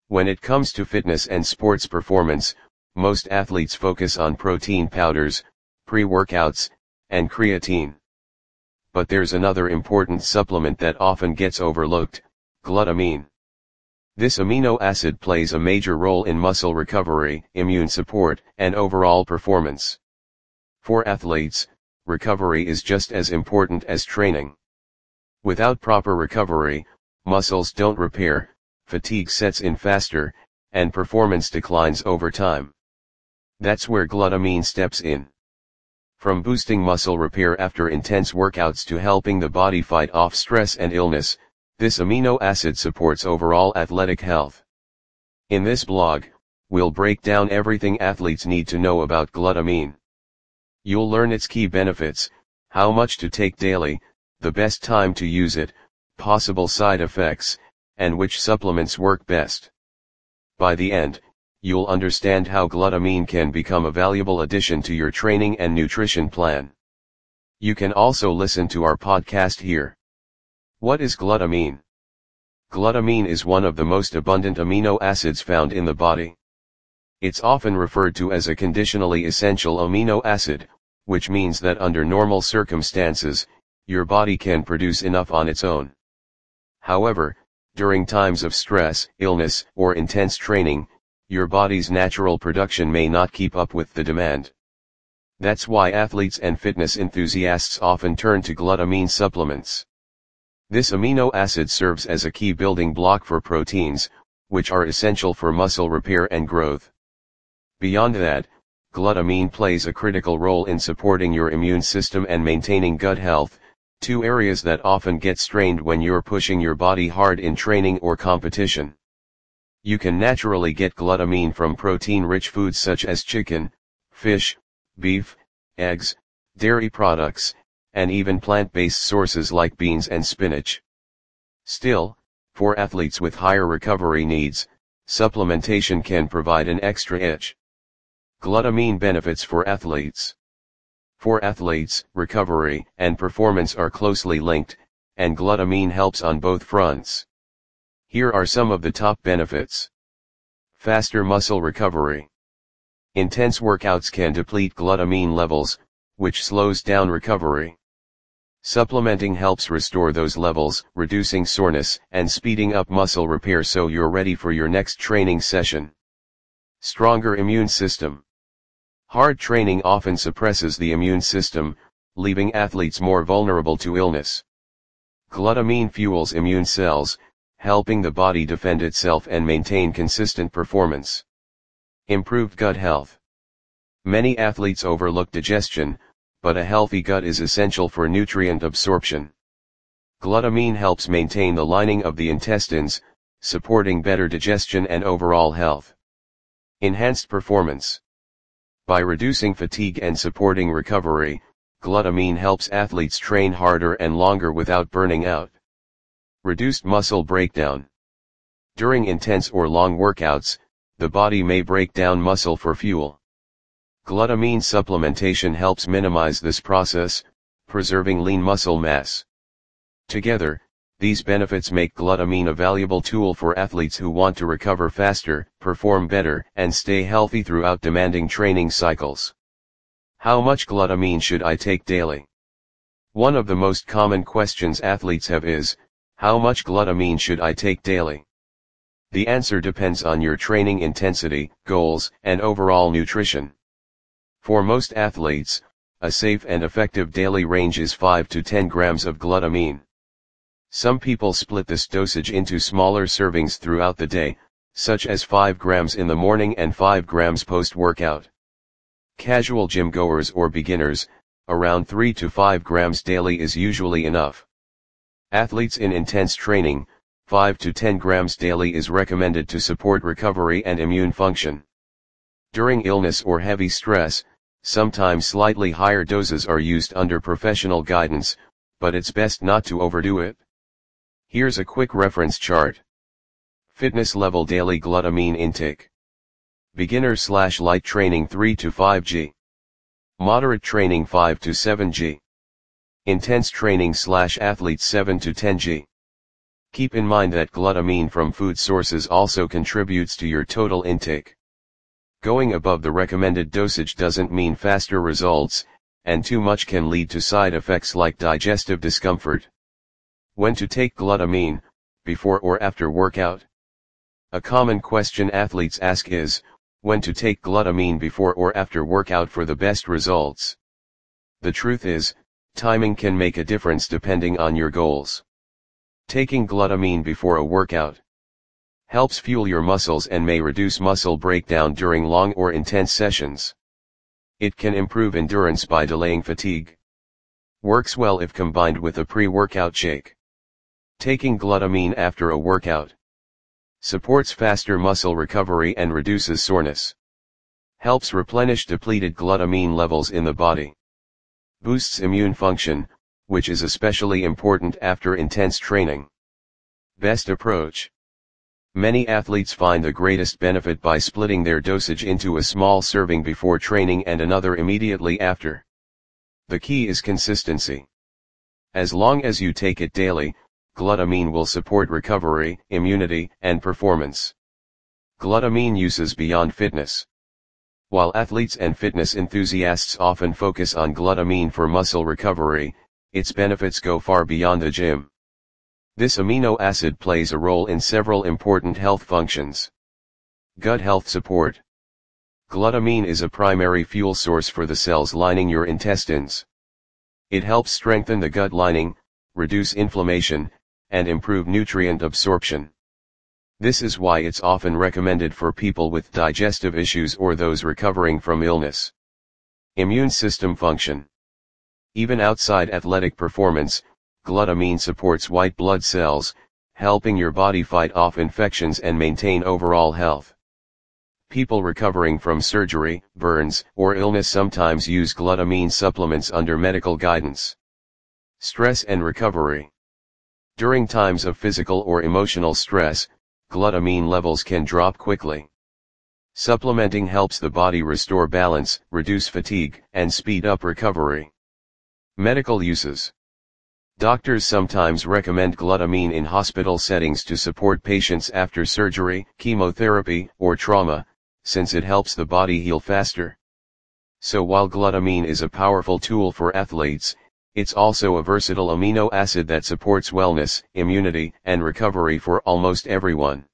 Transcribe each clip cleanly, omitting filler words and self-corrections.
When it comes to fitness and sports performance, most athletes focus on protein powders, pre-workouts, and creatine. But there's another important supplement that often gets overlooked: glutamine. This amino acid plays a major role in muscle recovery, immune support, and overall performance. For athletes, recovery is just as important as training. Without proper recovery, muscles don't repair, fatigue sets in faster, and performance declines over time. That's where glutamine steps in. From boosting muscle repair after intense workouts to helping the body fight off stress and illness, this amino acid supports overall athletic health. In this blog, we'll break down everything athletes need to know about glutamine. You'll learn its key benefits, how much to take daily, the best time to use it, possible side effects, and which supplements work best. By the end, you'll understand how glutamine can become a valuable addition to your training and nutrition plan. You can also listen to our podcast here. What is glutamine? Glutamine is one of the most abundant amino acids found in the body. It's often referred to as a conditionally essential amino acid, which means that under normal circumstances, your body can produce enough on its own. However, during times of stress, illness, or intense training, your body's natural production may not keep up with the demand. That's why athletes and fitness enthusiasts often turn to glutamine supplements. This amino acid serves as a key building block for proteins, which are essential for muscle repair and growth. Beyond that, glutamine plays a critical role in supporting your immune system and maintaining gut health, two areas that often get strained when you're pushing your body hard in training or competition. You can naturally get glutamine from protein-rich foods such as chicken, fish, beef, eggs, dairy products, and even plant-based sources like beans and spinach. Still, for athletes with higher recovery needs, supplementation can provide an extra edge. Glutamine benefits for athletes. For athletes, recovery and performance are closely linked, and glutamine helps on both fronts. Here are some of the top benefits. Faster muscle recovery. Intense workouts can deplete glutamine levels, which slows down recovery. Supplementing helps restore those levels, reducing soreness and speeding up muscle repair so you're ready for your next training session. Stronger immune system. Hard training often suppresses the immune system, leaving athletes more vulnerable to illness. Glutamine fuels immune cells, helping the body defend itself and maintain consistent performance. Improved gut health. Many athletes overlook digestion, but a healthy gut is essential for nutrient absorption. Glutamine helps maintain the lining of the intestines, supporting better digestion and overall health. Enhanced performance. By reducing fatigue and supporting recovery, glutamine helps athletes train harder and longer without burning out. Reduced muscle breakdown. During intense or long workouts, the body may break down muscle for fuel. Glutamine supplementation helps minimize this process, preserving lean muscle mass. Together, these benefits make glutamine a valuable tool for athletes who want to recover faster, perform better, and stay healthy throughout demanding training cycles. How much glutamine should I take daily? One of the most common questions athletes have is, how much glutamine should I take daily? The answer depends on your training intensity, goals, and overall nutrition. For most athletes, a safe and effective daily range is 5 to 10 grams of glutamine. Some people split this dosage into smaller servings throughout the day, such as 5 grams in the morning and 5 grams post-workout. Casual gym goers or beginners, around 3 to 5 grams daily is usually enough. Athletes in intense training, 5 to 10 grams daily is recommended to support recovery and immune function. During illness or heavy stress, sometimes slightly higher doses are used under professional guidance, but it's best not to overdo it. Here's a quick reference chart. Fitness level daily glutamine intake. Beginner/light training 3 to 5 g. Moderate training 5 to 7 g. Intense training/athlete 7 to 10 g. Keep in mind that glutamine from food sources also contributes to your total intake. Going above the recommended dosage doesn't mean faster results, and too much can lead to side effects like digestive discomfort. When to take glutamine, before or after workout? A common question athletes ask is, when to take glutamine before or after workout for the best results? The truth is, timing can make a difference depending on your goals. Taking glutamine before a workout helps fuel your muscles and may reduce muscle breakdown during long or intense sessions. It can improve endurance by delaying fatigue. Works well if combined with a pre-workout shake. Taking glutamine after a workout supports faster muscle recovery and reduces soreness. Helps replenish depleted glutamine levels in the body. Boosts immune function, which is especially important after intense training. Best approach. Many athletes find the greatest benefit by splitting their dosage into a small serving before training and another immediately after. The key is consistency. As long as you take it daily, glutamine will support recovery, immunity, and performance. Glutamine uses beyond fitness. While athletes and fitness enthusiasts often focus on glutamine for muscle recovery, its benefits go far beyond the gym. This amino acid plays a role in several important health functions. Gut health support. Glutamine is a primary fuel source for the cells lining your intestines. It helps strengthen the gut lining, reduce inflammation, and improve nutrient absorption. This is why it's often recommended for people with digestive issues or those recovering from illness. Immune system function. Even outside athletic performance, glutamine supports white blood cells, helping your body fight off infections and maintain overall health. People recovering from surgery, burns, or illness sometimes use glutamine supplements under medical guidance. Stress and recovery. During times of physical or emotional stress, glutamine levels can drop quickly. Supplementing helps the body restore balance, reduce fatigue, and speed up recovery. Medical uses. Doctors sometimes recommend glutamine in hospital settings to support patients after surgery, chemotherapy, or trauma, since it helps the body heal faster. So while glutamine is a powerful tool for athletes, it's also a versatile amino acid that supports wellness, immunity, and recovery for almost everyone.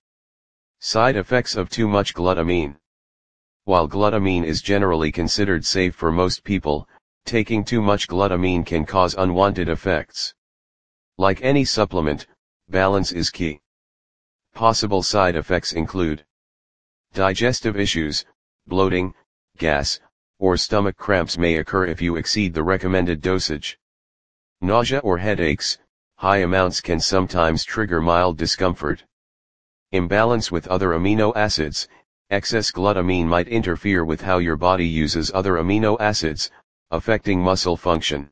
Side effects of too much glutamine. While glutamine is generally considered safe for most people, taking too much glutamine can cause unwanted effects. Like any supplement, balance is key. Possible side effects include digestive issues, bloating, gas, or stomach cramps may occur if you exceed the recommended dosage. Nausea or headaches, high amounts can sometimes trigger mild discomfort. Imbalance with other amino acids, excess glutamine might interfere with how your body uses other amino acids, affecting muscle function.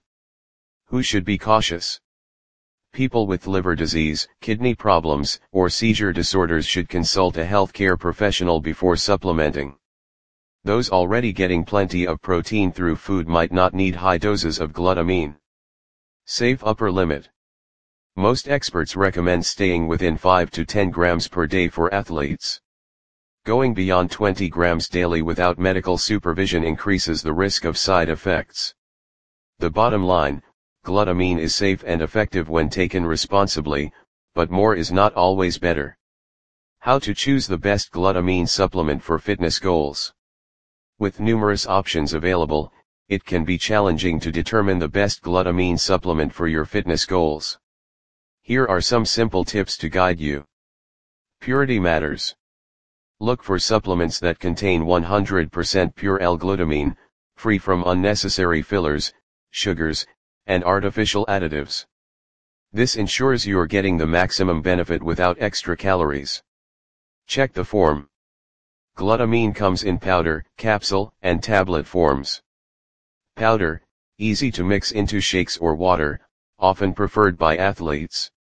Who should be cautious? People with liver disease, kidney problems, or seizure disorders should consult a healthcare professional before supplementing. Those already getting plenty of protein through food might not need high doses of glutamine. Safe upper limit. Most experts recommend staying within 5 to 10 grams per day for athletes. Going beyond 20 grams daily without medical supervision increases the risk of side effects. The bottom line, glutamine is safe and effective when taken responsibly, but more is not always better. How to choose the best glutamine supplement for fitness goals. With numerous options available, it can be challenging to determine the best glutamine supplement for your fitness goals. Here are some simple tips to guide you. Purity matters. Look for supplements that contain 100% pure L-glutamine, free from unnecessary fillers, sugars, and artificial additives. This ensures you're getting the maximum benefit without extra calories. Check the form. Glutamine comes in powder, capsule, and tablet forms. Powder, easy to mix into shakes or water, often preferred by athletes.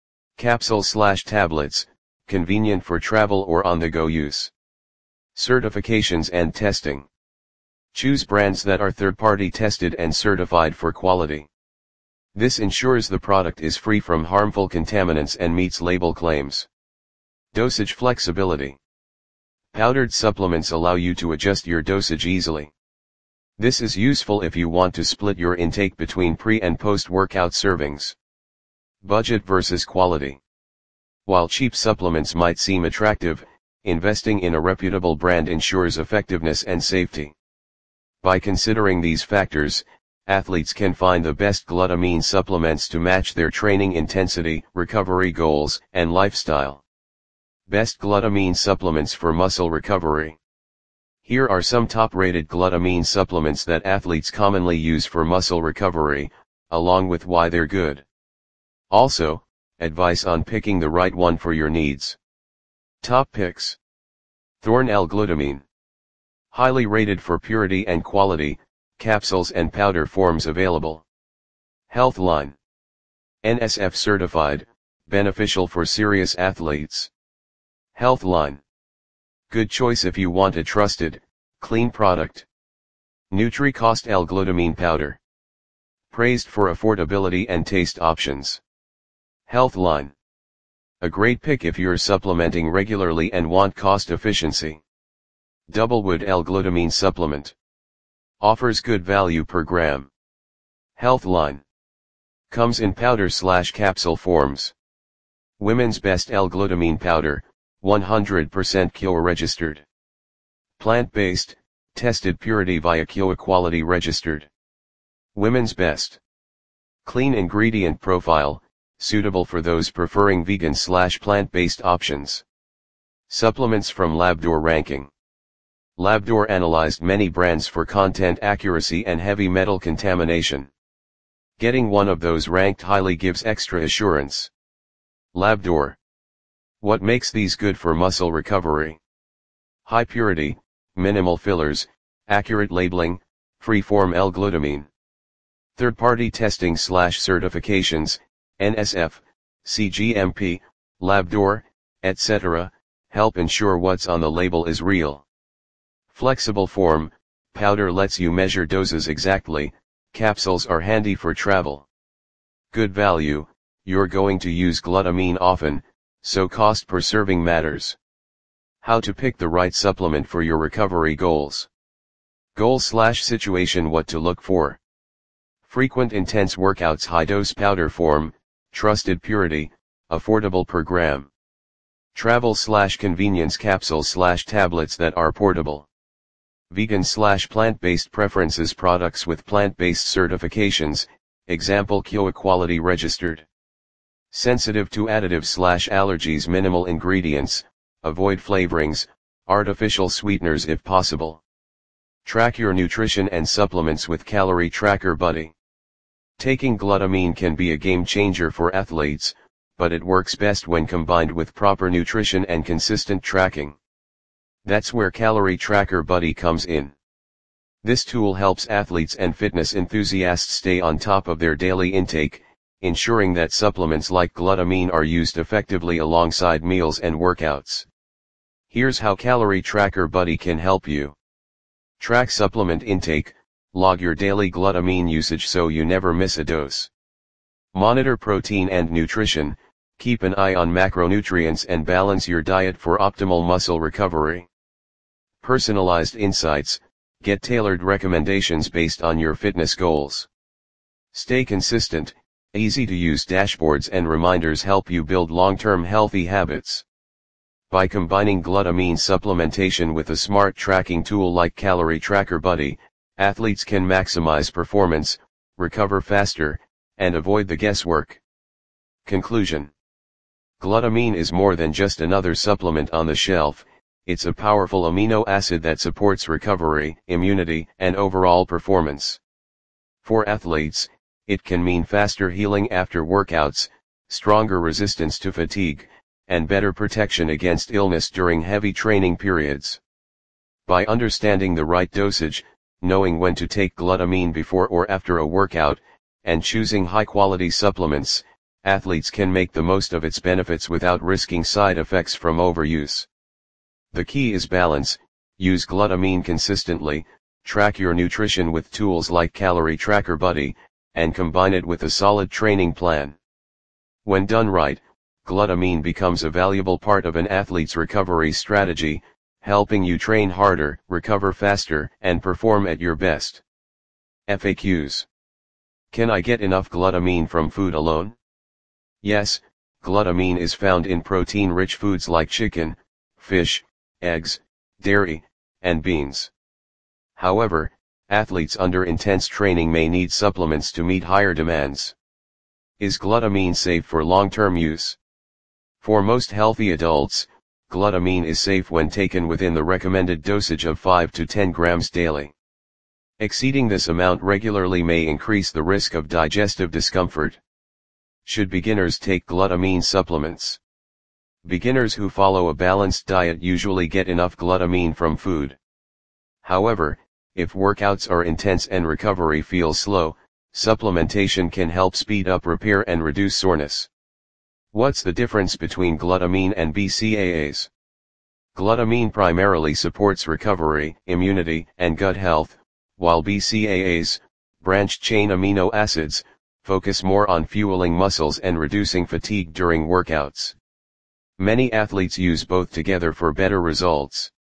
Capsule/tablets, convenient for travel or on-the-go use. Certifications and testing. Choose brands that are third-party tested and certified for quality. This ensures the product is free from harmful contaminants and meets label claims. Dosage flexibility. Powdered supplements allow you to adjust your dosage easily. This is useful if you want to split your intake between pre- and post-workout servings. Budget versus quality. While cheap supplements might seem attractive, investing in a reputable brand ensures effectiveness and safety. By considering these factors, athletes can find the best glutamine supplements to match their training intensity, recovery goals, and lifestyle. Best glutamine supplements for muscle recovery. Here are some top-rated glutamine supplements that athletes commonly use for muscle recovery, along with why they're good. Also, advice on picking the right one for your needs. Top picks. Thorne L-glutamine. Highly rated for purity and quality, capsules and powder forms available. Healthline. NSF certified, beneficial for serious athletes. Healthline. Good choice if you want a trusted, clean product. NutriCost L-glutamine powder. Praised for affordability and taste options. Healthline. A great pick if you're supplementing regularly and want cost efficiency. Doublewood L-glutamine supplement. Offers good value per gram. Healthline. Comes in powder/capsule forms. Women's Best L-glutamine powder, 100% Kyowa registered. Plant-based, tested purity via Kyowa Quality registered. Women's Best. Clean ingredient profile, suitable for those preferring vegan/plant-based options. Supplements from Labdoor ranking. Labdoor analyzed many brands for content accuracy and heavy metal contamination. Getting one of those ranked highly gives extra assurance. Labdoor. What makes these good for muscle recovery? High purity, minimal fillers, accurate labeling, free-form L-glutamine. Third-party testing/certifications, NSF, CGMP, Labdoor, etc., help ensure what's on the label is real. Flexible form, powder lets you measure doses exactly, capsules are handy for travel. Good value, you're going to use glutamine often, so cost per serving matters. How to pick the right supplement for your recovery goals. Goal/situation: what to look for. Frequent intense workouts, high-dose powder form, trusted purity, affordable per gram. Travel/convenience, capsules/tablets that are portable. Vegan/plant-based preferences, products with plant-based certifications, example Kyowa Quality registered. Sensitive to additives/allergies, minimal ingredients, avoid flavorings, artificial sweeteners if possible. Track your nutrition and supplements with Calorie Tracker Buddy. Taking glutamine can be a game changer for athletes, but it works best when combined with proper nutrition and consistent tracking. That's where Calorie Tracker Buddy comes in. This tool helps athletes and fitness enthusiasts stay on top of their daily intake, ensuring that supplements like glutamine are used effectively alongside meals and workouts. Here's how Calorie Tracker Buddy can help you. Track supplement intake, log your daily glutamine usage so you never miss a dose. Monitor protein and nutrition, keep an eye on macronutrients and balance your diet for optimal muscle recovery. Personalized insights, get tailored recommendations based on your fitness goals. Stay consistent, easy-to-use dashboards and reminders help you build long-term healthy habits. By combining glutamine supplementation with a smart tracking tool like Calorie Tracker Buddy, athletes can maximize performance, recover faster, and avoid the guesswork. Conclusion. Glutamine is more than just another supplement on the shelf, it's a powerful amino acid that supports recovery, immunity, and overall performance. For athletes, it can mean faster healing after workouts, stronger resistance to fatigue, and better protection against illness during heavy training periods. By understanding the right dosage, knowing when to take glutamine before or after a workout, and choosing high-quality supplements, athletes can make the most of its benefits without risking side effects from overuse. The key is balance, use glutamine consistently, track your nutrition with tools like Calorie Tracker Buddy, and combine it with a solid training plan. When done right, glutamine becomes a valuable part of an athlete's recovery strategy, helping you train harder, recover faster, and perform at your best. FAQs. Can I get enough glutamine from food alone? Yes, glutamine is found in protein-rich foods like chicken, fish, eggs, dairy, and beans. However, athletes under intense training may need supplements to meet higher demands. Is glutamine safe for long-term use? For most healthy adults, glutamine is safe when taken within the recommended dosage of 5 to 10 grams daily. Exceeding this amount regularly may increase the risk of digestive discomfort. Should beginners take glutamine supplements? Beginners who follow a balanced diet usually get enough glutamine from food. However, if workouts are intense and recovery feels slow, supplementation can help speed up repair and reduce soreness. What's the difference between glutamine and BCAAs? Glutamine primarily supports recovery, immunity, and gut health, while BCAAs, branched-chain amino acids, focus more on fueling muscles and reducing fatigue during workouts. Many athletes use both together for better results.